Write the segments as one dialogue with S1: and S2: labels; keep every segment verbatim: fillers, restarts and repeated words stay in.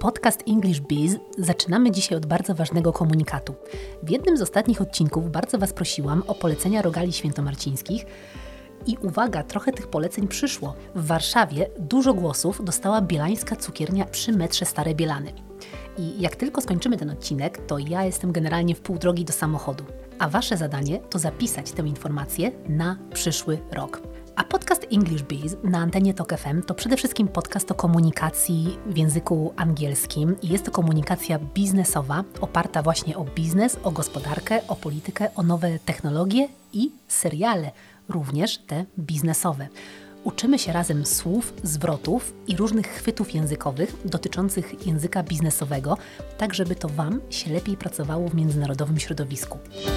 S1: Podcast English Biz zaczynamy dzisiaj od bardzo ważnego komunikatu. W jednym z ostatnich odcinków bardzo Was prosiłam o polecenia rogali świętomarcińskich i uwaga, trochę tych poleceń przyszło. W Warszawie dużo głosów dostała bielańska cukiernia przy metrze Stare Bielany. I jak tylko skończymy ten odcinek, to ja jestem generalnie w pół drogi do samochodu. A Wasze zadanie to zapisać tę informację na przyszły rok. A podcast English Biz na antenie Tok F M to przede wszystkim podcast o komunikacji w języku angielskim i jest to komunikacja biznesowa oparta właśnie o biznes, o gospodarkę, o politykę, o nowe technologie i seriale, również te biznesowe. Uczymy się razem słów, zwrotów i różnych chwytów językowych dotyczących języka biznesowego, tak żeby to Wam się lepiej pracowało w międzynarodowym środowisku.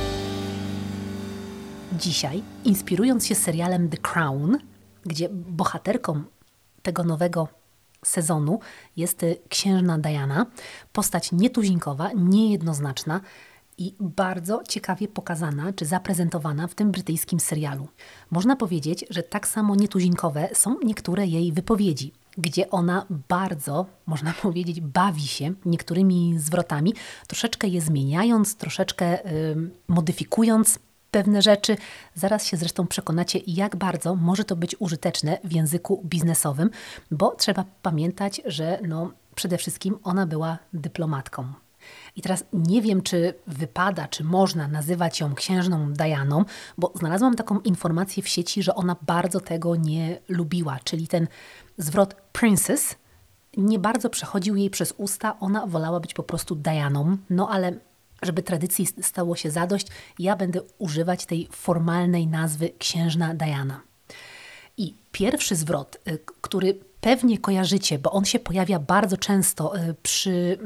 S1: Dzisiaj, inspirując się serialem The Crown, gdzie bohaterką tego nowego sezonu jest księżna Diana, postać nietuzinkowa, niejednoznaczna i bardzo ciekawie pokazana czy zaprezentowana w tym brytyjskim serialu. Można powiedzieć, że tak samo nietuzinkowe są niektóre jej wypowiedzi, gdzie ona bardzo, można powiedzieć, bawi się niektórymi zwrotami, troszeczkę je zmieniając, troszeczkę yy, modyfikując pewne rzeczy. Zaraz się zresztą przekonacie, jak bardzo może to być użyteczne w języku biznesowym, bo trzeba pamiętać, że no, przede wszystkim ona była dyplomatką. I teraz nie wiem, czy wypada, czy można nazywać ją księżną Dianą, bo znalazłam taką informację w sieci, że ona bardzo tego nie lubiła, czyli ten zwrot princess nie bardzo przechodził jej przez usta, ona wolała być po prostu Dianą, no ale żeby tradycji stało się zadość, ja będę używać tej formalnej nazwy księżna Diana. I pierwszy zwrot, który pewnie kojarzycie, bo on się pojawia bardzo często przy,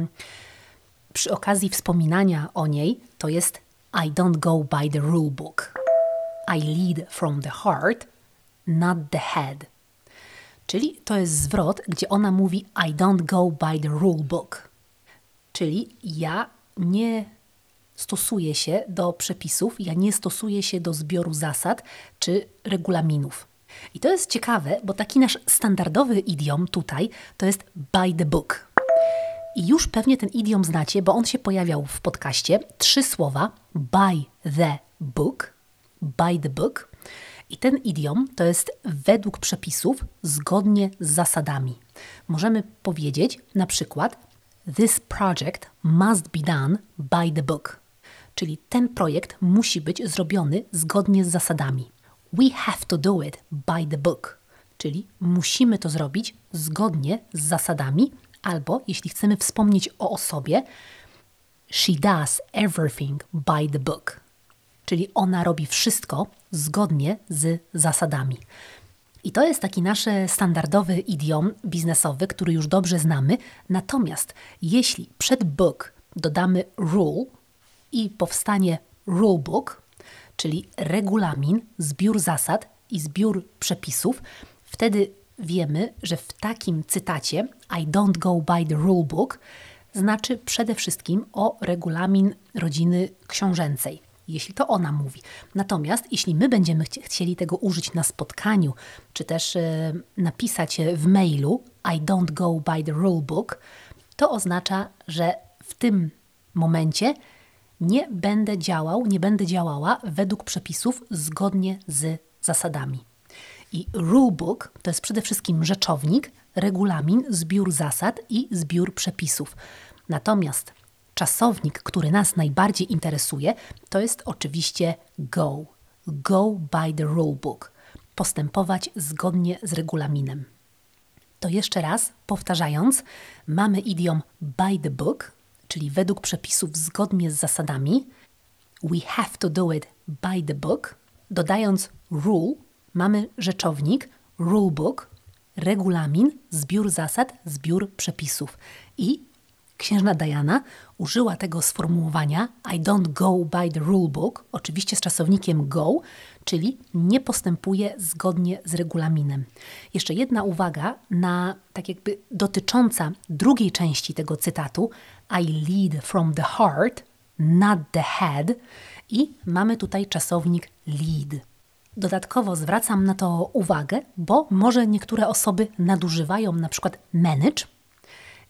S1: przy okazji wspominania o niej, to jest I don't go by the rule book. I lead from the heart, not the head. Czyli to jest zwrot, gdzie ona mówi I don't go by the rule book. Czyli ja nie stosuję się do przepisów, ja nie stosuję się do zbioru zasad czy regulaminów. I to jest ciekawe, bo taki nasz standardowy idiom tutaj to jest by the book. I już pewnie ten idiom znacie, bo on się pojawiał w podcaście. Trzy słowa by the book, by the book. I ten idiom to jest według przepisów, zgodnie z zasadami. Możemy powiedzieć na przykład This project must be done by the book. Czyli ten projekt musi być zrobiony zgodnie z zasadami. We have to do it by the book. Czyli musimy to zrobić zgodnie z zasadami, albo jeśli chcemy wspomnieć o osobie, she does everything by the book. Czyli ona robi wszystko zgodnie z zasadami. I to jest taki nasz standardowy idiom biznesowy, który już dobrze znamy. Natomiast jeśli przed book dodamy rule i powstanie rule book, czyli regulamin, zbiór zasad i zbiór przepisów, wtedy wiemy, że w takim cytacie I don't go by the rule book znaczy przede wszystkim o regulamin rodziny książęcej, jeśli to ona mówi. Natomiast jeśli my będziemy chci- chcieli tego użyć na spotkaniu, czy też e, napisać w mailu I don't go by the rule book, to oznacza, że w tym momencie nie będę działał, nie będę działała według przepisów zgodnie z zasadami. I rule book to jest przede wszystkim rzeczownik, regulamin, zbiór zasad i zbiór przepisów. Natomiast czasownik, który nas najbardziej interesuje, to jest oczywiście go. Go by the rule book. Postępować zgodnie z regulaminem. To jeszcze raz, powtarzając, mamy idiom by the book, czyli według przepisów zgodnie z zasadami. We have to do it by the book. Dodając rule, mamy rzeczownik, rule book, regulamin, zbiór zasad, zbiór przepisów. I księżna Diana użyła tego sformułowania I don't go by the rule book, oczywiście z czasownikiem go, czyli nie postępuje zgodnie z regulaminem. Jeszcze jedna uwaga na tak jakby dotycząca drugiej części tego cytatu I lead from the heart, not the head i mamy tutaj czasownik lead. Dodatkowo zwracam na to uwagę, bo może niektóre osoby nadużywają na przykład manage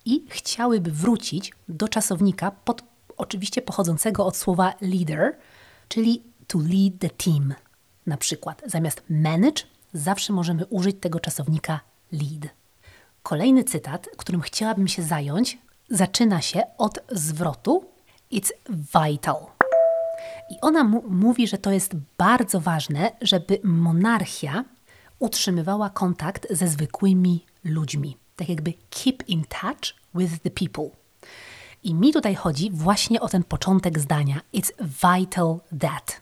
S1: i chciałyby wrócić do czasownika pod, oczywiście pochodzącego od słowa leader, czyli to lead the team. Na przykład zamiast manage zawsze możemy użyć tego czasownika lead. Kolejny cytat, którym chciałabym się zająć, zaczyna się od zwrotu it's vital. I ona mu- mówi, że to jest bardzo ważne, żeby monarchia utrzymywała kontakt ze zwykłymi ludźmi. Tak jakby keep in touch with the people. I mi tutaj chodzi właśnie o ten początek zdania. It's vital that.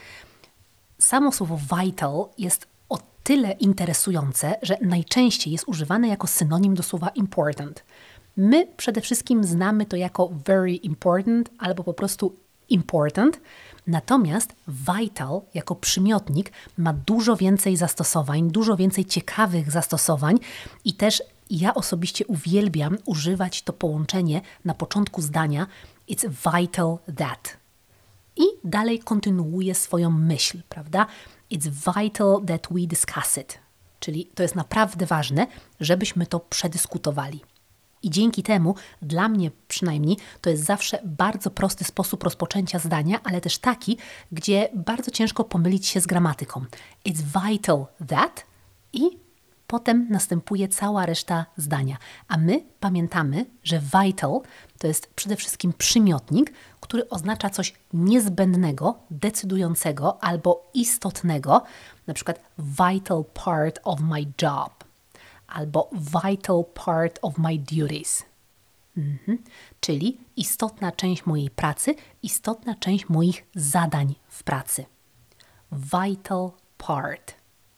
S1: Samo słowo vital jest o tyle interesujące, że najczęściej jest używane jako synonim do słowa important. My przede wszystkim znamy to jako very important albo po prostu important, natomiast vital jako przymiotnik ma dużo więcej zastosowań, dużo więcej ciekawych zastosowań i też ja osobiście uwielbiam używać to połączenie na początku zdania it's vital that. I dalej kontynuuje swoją myśl, prawda? It's vital that we discuss it. Czyli to jest naprawdę ważne, żebyśmy to przedyskutowali. I dzięki temu, dla mnie przynajmniej, to jest zawsze bardzo prosty sposób rozpoczęcia zdania, ale też taki, gdzie bardzo ciężko pomylić się z gramatyką. It's vital that i potem następuje cała reszta zdania. A my pamiętamy, że vital to jest przede wszystkim przymiotnik, który oznacza coś niezbędnego, decydującego albo istotnego, na przykład vital part of my job albo vital part of my duties. Mhm. Czyli istotna część mojej pracy, istotna część moich zadań w pracy. Vital part.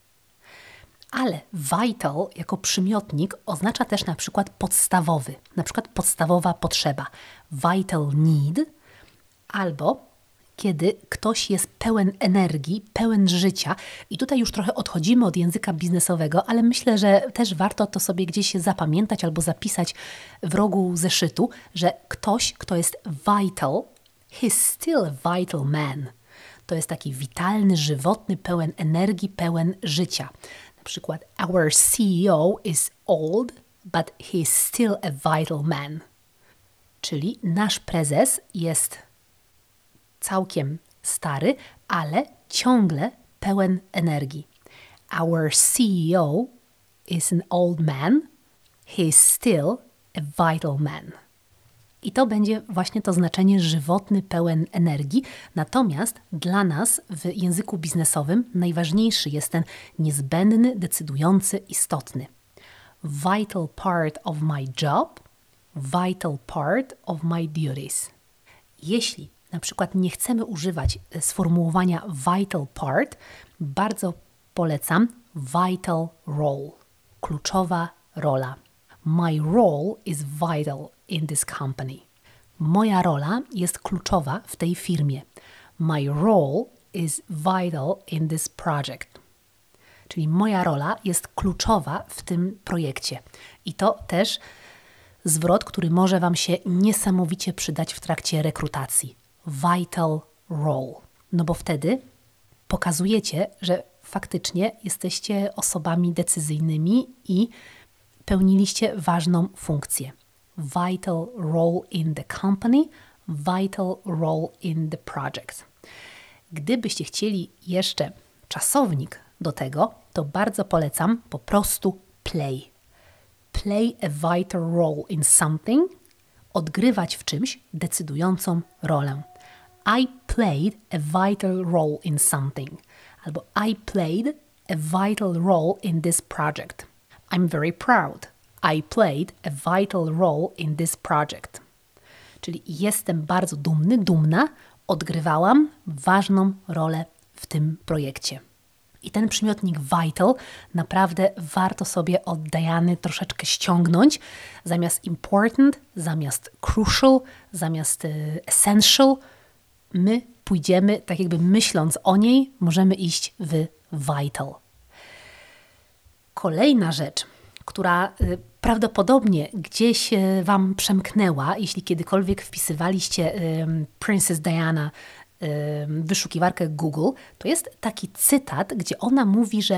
S1: Ale vital jako przymiotnik oznacza też na przykład podstawowy, na przykład podstawowa potrzeba. Vital need albo kiedy ktoś jest pełen energii, pełen życia i tutaj już trochę odchodzimy od języka biznesowego, ale myślę, że też warto to sobie gdzieś zapamiętać albo zapisać w rogu zeszytu, że ktoś, kto jest vital, he's still a vital man. To jest taki witalny, żywotny, pełen energii, pełen życia. Na przykład, our C E O is old, but he's still a vital man. Czyli nasz prezes jest całkiem stary, ale ciągle pełen energii. Our C E O is an old man, he's still a vital man. I to będzie właśnie to znaczenie żywotny, pełen energii. Natomiast dla nas w języku biznesowym najważniejszy jest ten niezbędny, decydujący, istotny. Vital part of my job, vital part of my duties. Jeśli na przykład nie chcemy używać sformułowania vital part, bardzo polecam vital role, kluczowa rola. My role is vital in this company. Moja rola jest kluczowa w tej firmie. My role is vital in this project. Czyli moja rola jest kluczowa w tym projekcie. I to też zwrot, który może Wam się niesamowicie przydać w trakcie rekrutacji. Vital role. No bo wtedy pokazujecie, że faktycznie jesteście osobami decyzyjnymi i pełniliście ważną funkcję. Vital role in the company, vital role in the project. Gdybyście chcieli jeszcze czasownik do tego, to bardzo polecam po prostu play. Play a vital role in something, odgrywać w czymś decydującą rolę. I played a vital role in something. Albo I played a vital role in this project. I'm very proud. I played a vital role in this project. Czyli jestem bardzo dumny, dumna, odgrywałam ważną rolę w tym projekcie. I ten przymiotnik vital naprawdę warto sobie od Diany troszeczkę ściągnąć. Zamiast important, zamiast crucial, zamiast y, essential, my pójdziemy, tak jakby myśląc o niej, możemy iść w vital. Kolejna rzecz, która y, prawdopodobnie gdzieś y, Wam przemknęła, jeśli kiedykolwiek wpisywaliście y, Princess Diana w wyszukiwarkę Google, to jest taki cytat, gdzie ona mówi, że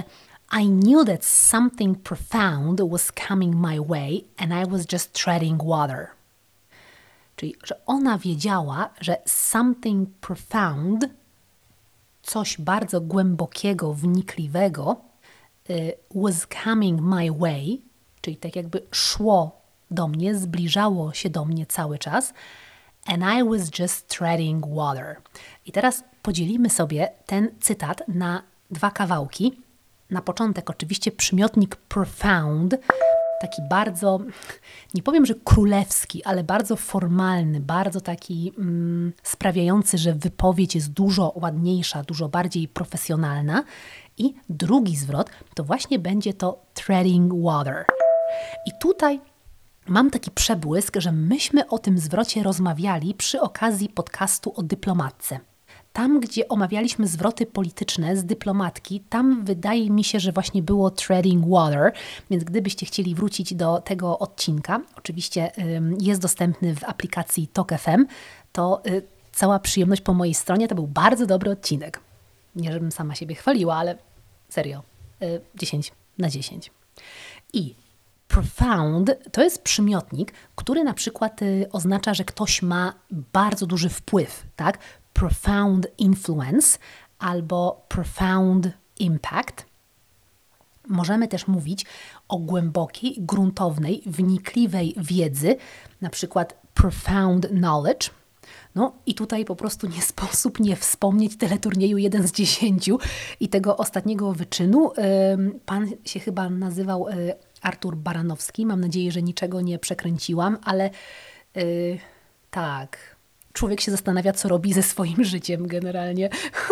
S1: I knew that something profound was coming my way and I was just treading water. Czyli, że ona wiedziała, że something profound, coś bardzo głębokiego, wnikliwego, y, was coming my way, czyli tak jakby szło do mnie, zbliżało się do mnie cały czas, and I was just treading water. I teraz podzielimy sobie ten cytat na dwa kawałki. Na początek oczywiście przymiotnik profound, taki bardzo, nie powiem, że królewski, ale bardzo formalny, bardzo taki mm, sprawiający, że wypowiedź jest dużo ładniejsza, dużo bardziej profesjonalna. I drugi zwrot to właśnie będzie to treading water. I tutaj mam taki przebłysk, że myśmy o tym zwrocie rozmawiali przy okazji podcastu o dyplomatce. Tam, gdzie omawialiśmy zwroty polityczne z dyplomatki, tam wydaje mi się, że właśnie było treading water, więc gdybyście chcieli wrócić do tego odcinka, oczywiście ym, jest dostępny w aplikacji Tok F M, to y, cała przyjemność po mojej stronie, to był bardzo dobry odcinek. Nie, żebym sama siebie chwaliła, ale serio, y, dziesięć na dziesięć. I profound to jest przymiotnik, który na przykład y, oznacza, że ktoś ma bardzo duży wpływ, tak? Profound influence albo profound impact. Możemy też mówić o głębokiej, gruntownej, wnikliwej wiedzy, na przykład profound knowledge. No i tutaj po prostu nie sposób nie wspomnieć teleturnieju jeden z dziesięciu i tego ostatniego wyczynu. Pan się chyba nazywał Artur Baranowski. Mam nadzieję, że niczego nie przekręciłam, ale yy, tak... Człowiek się zastanawia, co robi ze swoim życiem generalnie,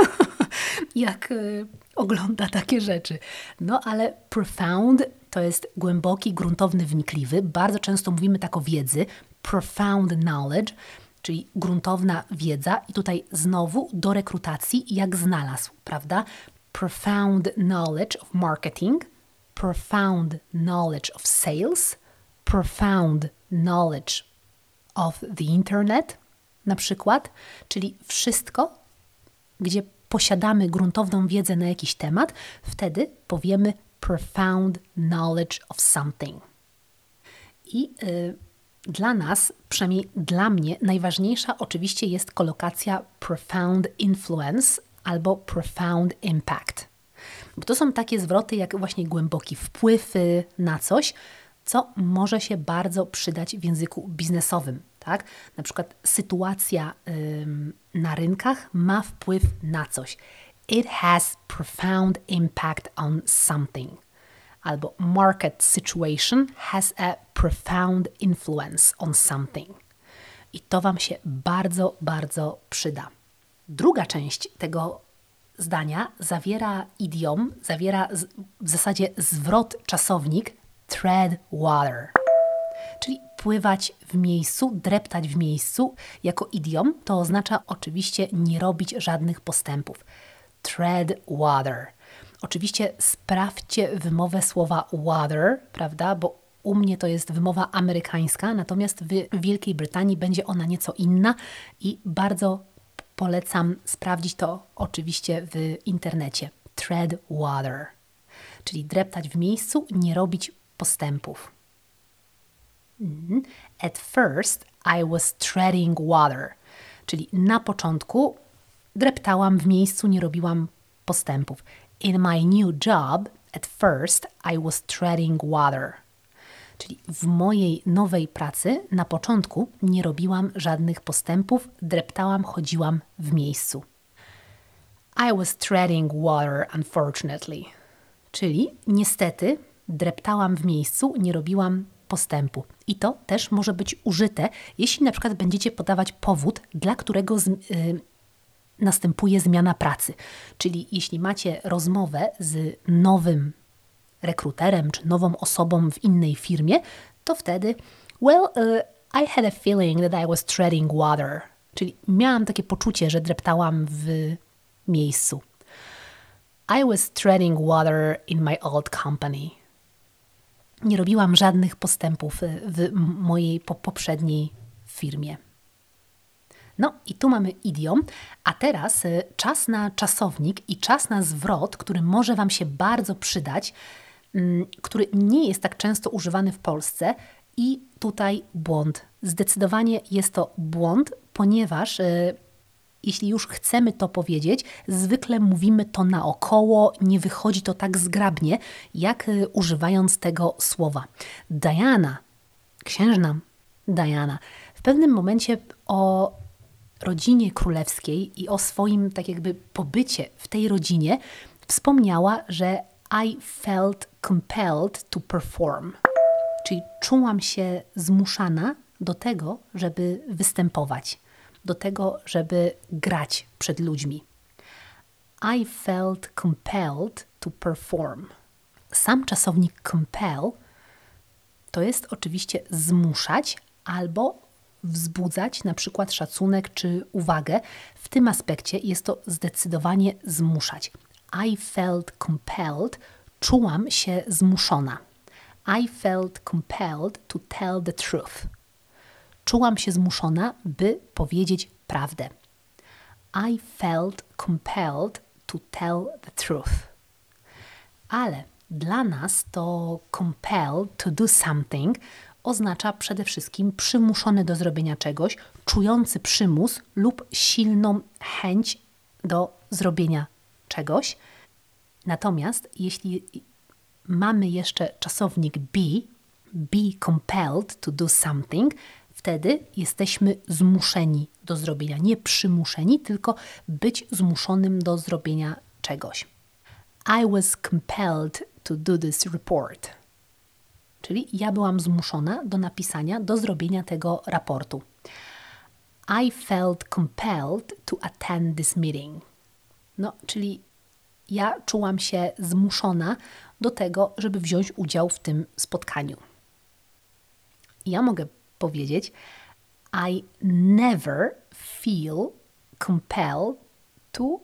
S1: jak y, ogląda takie rzeczy. No ale profound to jest głęboki, gruntowny, wnikliwy. Bardzo często mówimy tak o wiedzy. Profound knowledge, czyli gruntowna wiedza. I tutaj znowu do rekrutacji jak znalazł, prawda? Profound knowledge of marketing, profound knowledge of sales, profound knowledge of the internet, na przykład, czyli wszystko, gdzie posiadamy gruntowną wiedzę na jakiś temat, wtedy powiemy profound knowledge of something. I y, dla nas, przynajmniej dla mnie, najważniejsza oczywiście jest kolokacja profound influence albo profound impact. Bo to są takie zwroty jak właśnie głęboki wpływ na coś, co może się bardzo przydać w języku biznesowym. Tak? Na przykład sytuacja ym, na rynkach ma wpływ na coś. It has profound impact on something. Albo market situation has a profound influence on something. I to Wam się bardzo, bardzo przyda. Druga część tego zdania zawiera idiom, zawiera z, w zasadzie zwrot, czasownik tread water. Czyli pływać w miejscu, dreptać w miejscu. Jako idiom to oznacza oczywiście nie robić żadnych postępów. Tread water. Oczywiście sprawdźcie wymowę słowa water, prawda, bo u mnie to jest wymowa amerykańska, natomiast w Wielkiej Brytanii będzie ona nieco inna i bardzo polecam sprawdzić to oczywiście w internecie. Tread water. Czyli dreptać w miejscu, nie robić postępów. At first I was treading water, czyli na początku dreptałam w miejscu, nie robiłam postępów. In my new job, at first I was treading water, czyli w mojej nowej pracy na początku nie robiłam żadnych postępów, dreptałam, chodziłam w miejscu. I was treading water unfortunately, czyli niestety dreptałam w miejscu, nie robiłam postępu. I to też może być użyte, jeśli na przykład będziecie podawać powód, dla którego z, y, następuje zmiana pracy. Czyli jeśli macie rozmowę z nowym rekruterem czy nową osobą w innej firmie, to wtedy well, uh, I had a feeling that I was treading water. Czyli miałam takie poczucie, że dreptałam w miejscu. I was treading water in my old company. Nie robiłam żadnych postępów w mojej po poprzedniej firmie. No i tu mamy idiom, a teraz y, czas na czasownik i czas na zwrot, który może Wam się bardzo przydać, y, który nie jest tak często używany w Polsce i tutaj błąd. Zdecydowanie jest to błąd, ponieważ y, jeśli już chcemy to powiedzieć, zwykle mówimy to naokoło, nie wychodzi to tak zgrabnie, jak y, używając tego słowa. Diana, księżna Diana, w pewnym momencie o rodzinie królewskiej i o swoim tak jakby pobycie w tej rodzinie wspomniała, że I felt compelled to perform. Czyli czułam się zmuszana do tego, żeby występować, do tego, żeby grać przed ludźmi. I felt compelled to perform. Sam czasownik compel to jest oczywiście zmuszać albo wzbudzać na przykład szacunek czy uwagę. W tym aspekcie jest to zdecydowanie zmuszać. I felt compelled, czułam się zmuszona. I felt compelled to tell the truth. Czułam się zmuszona, by powiedzieć prawdę. I felt compelled to tell the truth. Ale dla nas to compelled to do something oznacza przede wszystkim przymuszony do zrobienia czegoś, czujący przymus lub silną chęć do zrobienia czegoś. Natomiast jeśli mamy jeszcze czasownik be, be compelled to do something, wtedy jesteśmy zmuszeni do zrobienia. Nie przymuszeni, tylko być zmuszonym do zrobienia czegoś. I was compelled to do this report. Czyli ja byłam zmuszona do napisania, do zrobienia tego raportu. I felt compelled to attend this meeting. No, czyli ja czułam się zmuszona do tego, żeby wziąć udział w tym spotkaniu. Ja mogę powiedzieć I never feel compelled to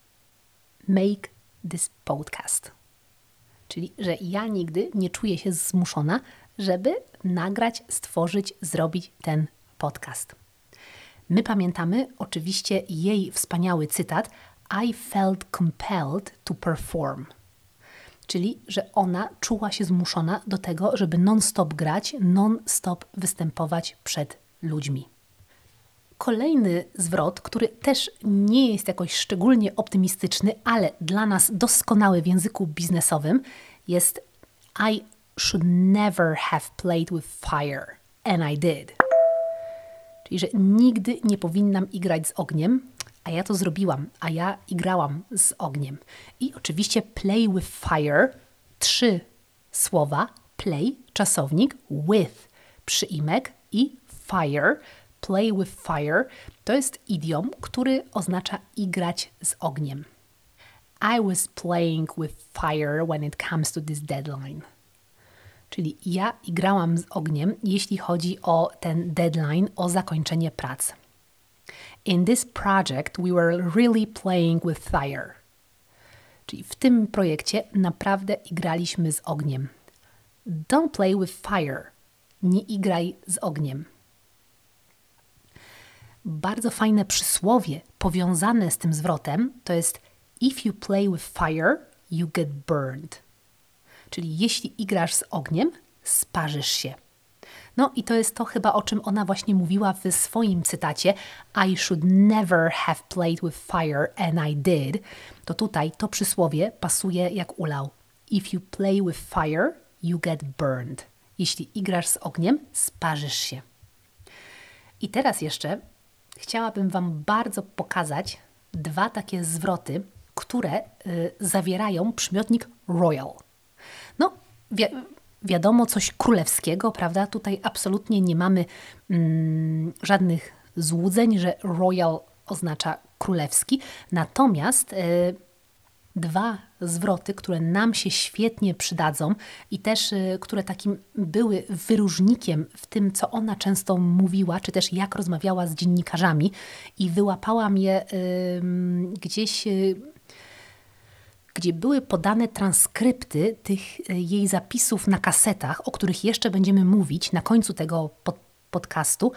S1: make this podcast. Czyli, że ja nigdy nie czuję się zmuszona, żeby nagrać, stworzyć, zrobić ten podcast. My pamiętamy oczywiście jej wspaniały cytat I felt compelled to perform. Czyli, że ona czuła się zmuszona do tego, żeby non-stop grać, non-stop występować przed ludźmi. Kolejny zwrot, który też nie jest jakoś szczególnie optymistyczny, ale dla nas doskonały w języku biznesowym, jest I should never have played with fire, and I did. Czyli, że nigdy nie powinnam igrać z ogniem, a ja to zrobiłam, a ja igrałam z ogniem. I oczywiście play with fire, trzy słowa, play, czasownik, with, przyimek i fire, play with fire, to jest idiom, który oznacza igrać z ogniem. I was playing with fire when it comes to this deadline. Czyli ja igrałam z ogniem, jeśli chodzi o ten deadline, o zakończenie prac. In this project we were really playing with fire. Czyli w tym projekcie naprawdę igraliśmy z ogniem. Don't play with fire. Nie igraj z ogniem. Bardzo fajne przysłowie powiązane z tym zwrotem to jest if you play with fire, you get burned. Czyli jeśli igrasz z ogniem, sparzysz się. No i to jest to chyba, o czym ona właśnie mówiła w swoim cytacie I should never have played with fire and I did. To tutaj to przysłowie pasuje jak ulał. If you play with fire, you get burned. Jeśli igrasz z ogniem, sparzysz się. I teraz jeszcze chciałabym Wam bardzo pokazać dwa takie zwroty, które y, zawierają przymiotnik royal. No, wi- wiadomo, coś królewskiego, prawda? Tutaj absolutnie nie mamy mm, żadnych złudzeń, że royal oznacza królewski. Natomiast y, dwa zwroty, które nam się świetnie przydadzą i też y, które takim były wyróżnikiem w tym, co ona często mówiła, czy też jak rozmawiała z dziennikarzami i wyłapałam je y, gdzieś... Y, gdzie były podane transkrypty tych jej zapisów na kasetach, o których jeszcze będziemy mówić na końcu tego pod- podcastu,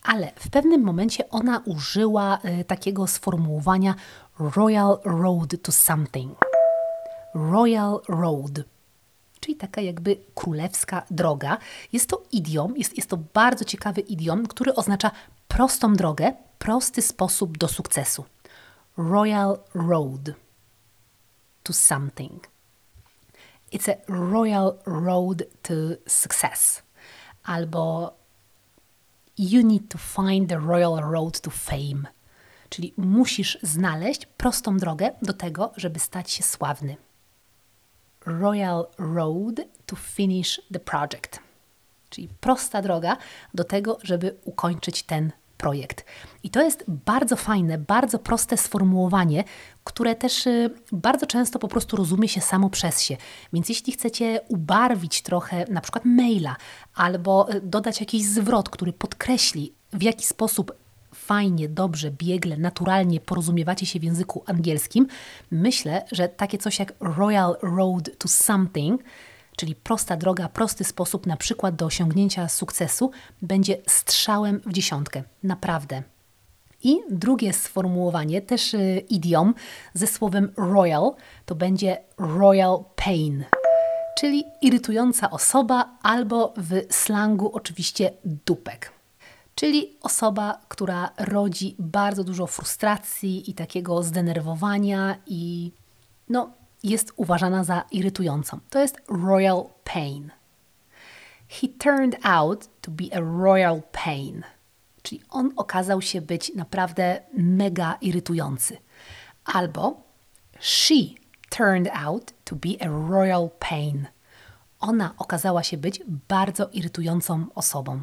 S1: ale w pewnym momencie ona użyła y, takiego sformułowania Royal Road to something. Royal Road, czyli taka jakby królewska droga. Jest to idiom, jest, jest to bardzo ciekawy idiom, który oznacza prostą drogę, prosty sposób do sukcesu. Royal Road to something. It's a royal road to success. Albo you need to find the royal road to fame. Czyli musisz znaleźć prostą drogę do tego, żeby stać się sławny. Royal road to finish the project. Czyli prosta droga do tego, żeby ukończyć ten projekt. I to jest bardzo fajne, bardzo proste sformułowanie, które też bardzo często po prostu rozumie się samo przez się. Więc jeśli chcecie ubarwić trochę na przykład maila albo dodać jakiś zwrot, który podkreśli, w jaki sposób fajnie, dobrze, biegle, naturalnie porozumiewacie się w języku angielskim, myślę, że takie coś jak Royal Road to something, czyli prosta droga, prosty sposób na przykład do osiągnięcia sukcesu, będzie strzałem w dziesiątkę. Naprawdę. I drugie sformułowanie, też y, idiom ze słowem royal, to będzie royal pain, czyli irytująca osoba albo w slangu oczywiście dupek. Czyli osoba, która rodzi bardzo dużo frustracji i takiego zdenerwowania i no, jest uważana za irytującą. To jest royal pain. He turned out to be a royal pain. Czyli on okazał się być naprawdę mega irytujący. Albo she turned out to be a royal pain. Ona okazała się być bardzo irytującą osobą.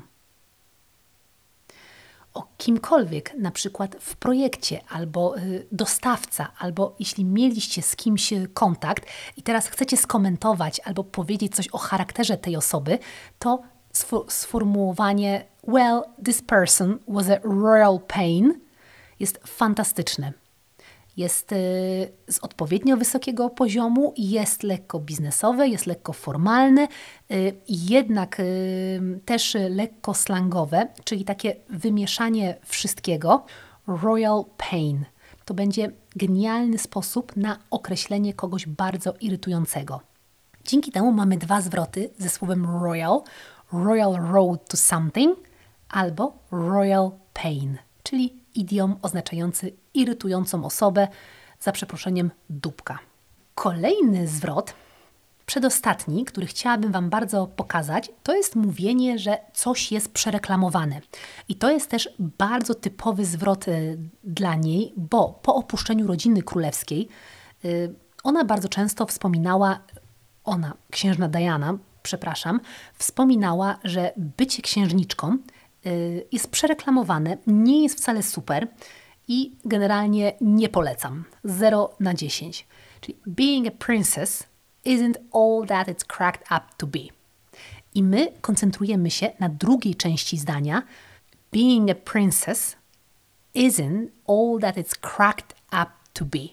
S1: O kimkolwiek, na przykład w projekcie, albo y, dostawca, albo jeśli mieliście z kimś kontakt i teraz chcecie skomentować albo powiedzieć coś o charakterze tej osoby, to sfor- sformułowanie well, this person was a royal pain jest fantastyczne. Jest y, z odpowiednio wysokiego poziomu, jest lekko biznesowe, jest lekko formalne, y, jednak y, też lekko slangowe, czyli takie wymieszanie wszystkiego. Royal pain. To będzie genialny sposób na określenie kogoś bardzo irytującego. Dzięki temu mamy dwa zwroty ze słowem royal. Royal road to something albo royal pain, czyli idiom oznaczający irytującą osobę, za przeproszeniem dupka. Kolejny zwrot, przedostatni, który chciałabym Wam bardzo pokazać, to jest mówienie, że coś jest przereklamowane. I to jest też bardzo typowy zwrot y, dla niej, bo po opuszczeniu rodziny królewskiej y, ona bardzo często wspominała, ona, księżna Diana, przepraszam, wspominała, że bycie księżniczką y, jest przereklamowane, nie jest wcale super i generalnie nie polecam. zero na dziesięć. Czyli being a princess isn't all that it's cracked up to be. I my koncentrujemy się na drugiej części zdania. Being a princess isn't all that it's cracked up to be.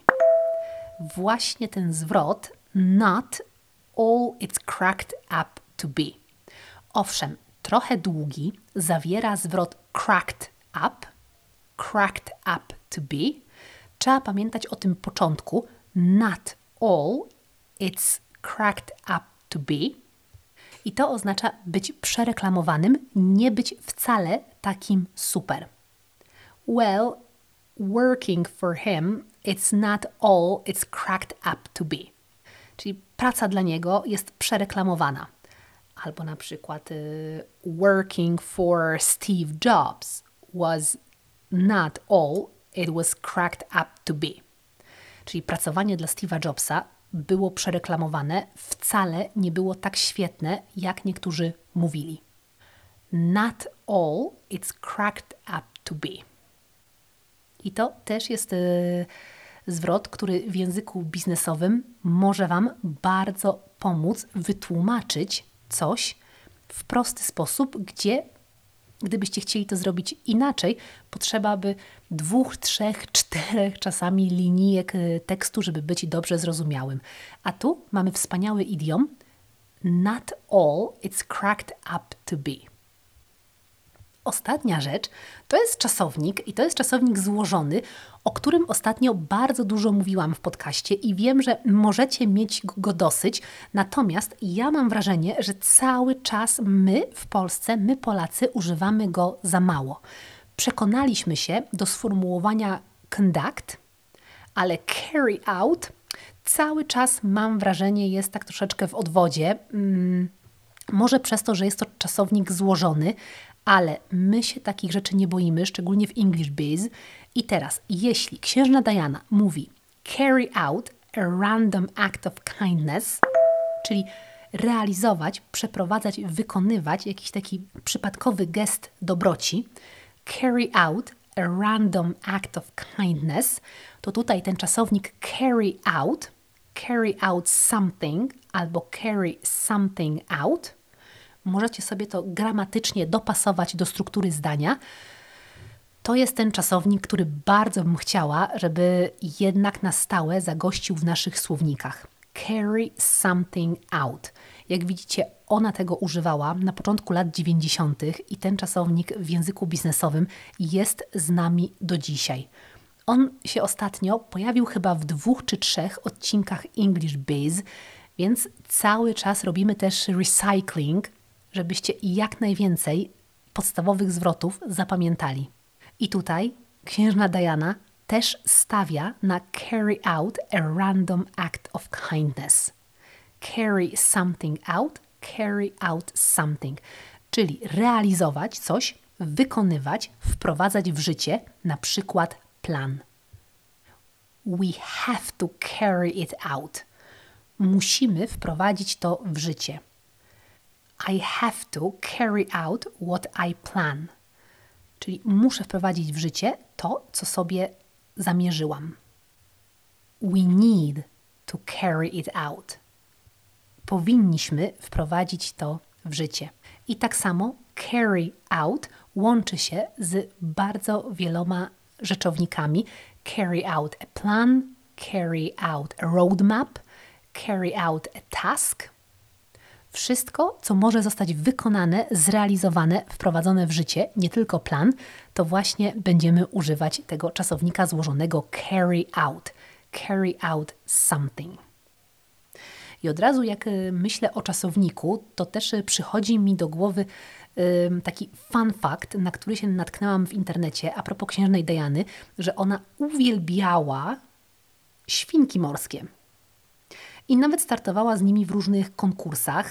S1: Właśnie ten zwrot not all it's cracked up to be. Owszem, trochę długi, zawiera zwrot cracked up, cracked up to be. Trzeba pamiętać o tym początku. Not all it's cracked up to be. I to oznacza być przereklamowanym, nie być wcale takim super. Well, working for him, it's not all it's cracked up to be. Czyli praca dla niego jest przereklamowana. Albo na przykład y, working for Steve Jobs was not all it was cracked up to be. Czyli pracowanie dla Steve'a Jobsa było przereklamowane, wcale nie było tak świetne, jak niektórzy mówili. Not all it's cracked up to be. I to też jest y, zwrot, który w języku biznesowym może Wam bardzo pomóc wytłumaczyć coś w prosty sposób, gdzie gdybyście chcieli to zrobić inaczej, potrzeba by dwóch, trzech, czterech czasami linijek tekstu, żeby być dobrze zrozumiałym. A tu mamy wspaniały idiom not all it's cracked up to be. ostatnia rzecz to jest czasownik i to jest czasownik złożony, o którym ostatnio bardzo dużo mówiłam w podcaście i wiem, że możecie mieć go dosyć, natomiast ja mam wrażenie, że cały czas my w Polsce, my Polacy używamy go za mało. Przekonaliśmy się do sformułowania conduct, ale carry out cały czas mam wrażenie jest tak troszeczkę w odwodzie. Hmm, może przez to, że jest to czasownik złożony, ale my się takich rzeczy nie boimy, szczególnie w English Biz. I teraz, jeśli księżna Diana mówi carry out a random act of kindness, czyli realizować, przeprowadzać, wykonywać jakiś taki przypadkowy gest dobroci, carry out a random act of kindness, to tutaj ten czasownik carry out, carry out something albo carry something out, możecie sobie to gramatycznie dopasować do struktury zdania. To jest ten czasownik, który bardzo bym chciała, żeby jednak na stałe zagościł w naszych słownikach. Carry something out. Jak widzicie, ona tego używała na początku lat dziewięćdziesiątych i ten czasownik w języku biznesowym jest z nami do dzisiaj. On się ostatnio pojawił chyba w dwóch czy trzech odcinkach English Biz, więc cały czas robimy też recycling, żebyście jak najwięcej podstawowych zwrotów zapamiętali. I tutaj księżna Diana też stawia na carry out a random act of kindness. Carry something out, carry out something, czyli realizować coś, wykonywać, wprowadzać w życie, na przykład plan. We have to carry it out. Musimy wprowadzić to w życie. I have to carry out what I plan. Czyli muszę wprowadzić w życie to, co sobie zamierzyłam. We need to carry it out. Powinniśmy wprowadzić to w życie. I tak samo carry out łączy się z bardzo wieloma rzeczownikami. Carry out a plan, carry out a roadmap, carry out a task. Wszystko, co może zostać wykonane, zrealizowane, wprowadzone w życie, nie tylko plan, to właśnie będziemy używać tego czasownika złożonego carry out. Carry out something. I od razu jak myślę o czasowniku, to też przychodzi mi do głowy taki fun fact, na który się natknęłam w internecie a propos księżnej Diany, że ona uwielbiała świnki morskie. I nawet startowała z nimi w różnych konkursach.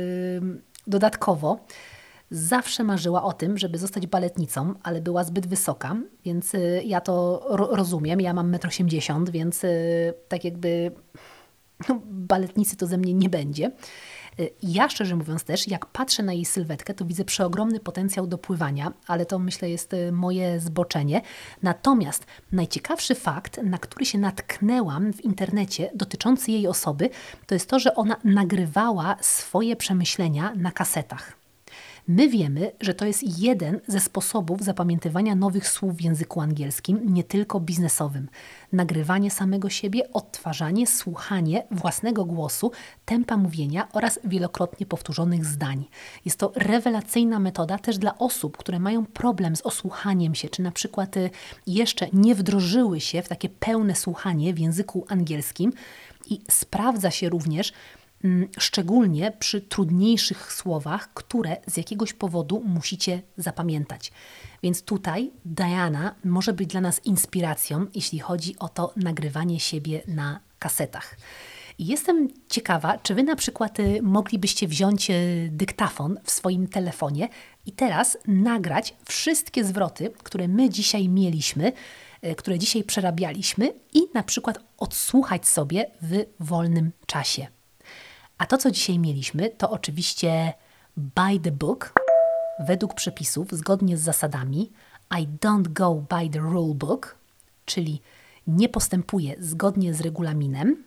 S1: Dodatkowo zawsze marzyła o tym, żeby zostać baletnicą, ale była zbyt wysoka, więc ja to ro- rozumiem. Ja mam metr osiemdziesiąt, więc tak jakby no, baletnicy to ze mnie nie będzie. Ja szczerze mówiąc też, jak patrzę na jej sylwetkę, to widzę przeogromny potencjał do pływania, ale to myślę jest moje zboczenie. Natomiast najciekawszy fakt, na który się natknęłam w internecie dotyczący jej osoby, to jest to, że ona nagrywała swoje przemyślenia na kasetach. My wiemy, że to jest jeden ze sposobów zapamiętywania nowych słów w języku angielskim, nie tylko biznesowym. Nagrywanie samego siebie, odtwarzanie, słuchanie własnego głosu, tempa mówienia oraz wielokrotnie powtórzonych zdań. Jest to rewelacyjna metoda też dla osób, które mają problem z osłuchaniem się, czy na przykład jeszcze nie wdrożyły się w takie pełne słuchanie w języku angielskim i sprawdza się również szczególnie przy trudniejszych słowach, które z jakiegoś powodu musicie zapamiętać. Więc tutaj Diana może być dla nas inspiracją, jeśli chodzi o to nagrywanie siebie na kasetach. I jestem ciekawa, czy Wy na przykład moglibyście wziąć dyktafon w swoim telefonie i teraz nagrać wszystkie zwroty, które my dzisiaj mieliśmy, które dzisiaj przerabialiśmy i na przykład odsłuchać sobie w wolnym czasie. A to, co dzisiaj mieliśmy, to oczywiście by the book, według przepisów, zgodnie z zasadami. I don't go by the rule book, czyli nie postępuję zgodnie z regulaminem.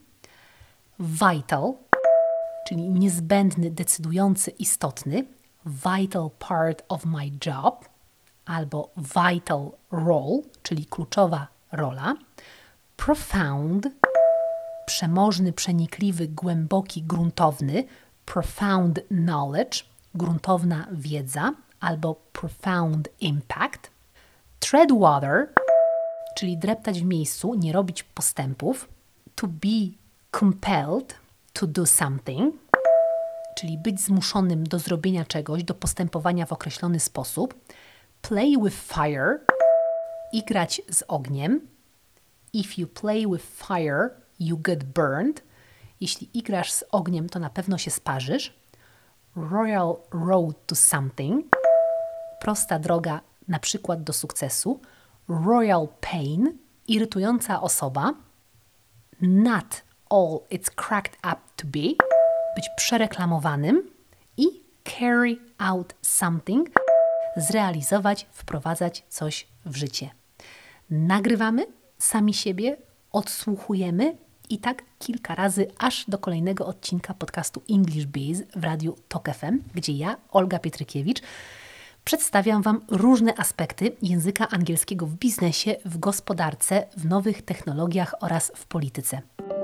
S1: Vital, czyli niezbędny, decydujący, istotny. Vital part of my job, albo vital role, czyli kluczowa rola. Profound, przemożny, przenikliwy, głęboki, gruntowny, profound knowledge, gruntowna wiedza, albo profound impact. Tread water, czyli dreptać w miejscu, nie robić postępów. To be compelled to do something, czyli być zmuszonym do zrobienia czegoś, do postępowania w określony sposób. Play with fire i grać z ogniem. If you play with fire, you get burned. Jeśli igrasz z ogniem, to na pewno się sparzysz. Royal road to something. Prosta droga, na przykład do sukcesu. Royal pain. Irytująca osoba. Not all it's cracked up to be. Być przereklamowanym. I carry out something. Zrealizować, wprowadzać coś w życie. Nagrywamy sami siebie, odsłuchujemy i tak kilka razy, aż do kolejnego odcinka podcastu English Biz w radiu Tok F M, gdzie ja, Olga Pietrykiewicz, przedstawiam Wam różne aspekty języka angielskiego w biznesie, w gospodarce, w nowych technologiach oraz w polityce.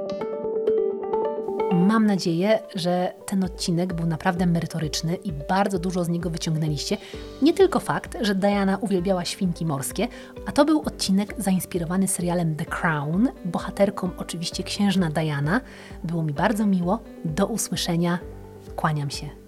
S1: Mam nadzieję, że ten odcinek był naprawdę merytoryczny i bardzo dużo z niego wyciągnęliście. Nie tylko fakt, że Diana uwielbiała świnki morskie, a to był odcinek zainspirowany serialem The Crown, bohaterką oczywiście księżna Diana. Było mi bardzo miło. Do usłyszenia. Kłaniam się.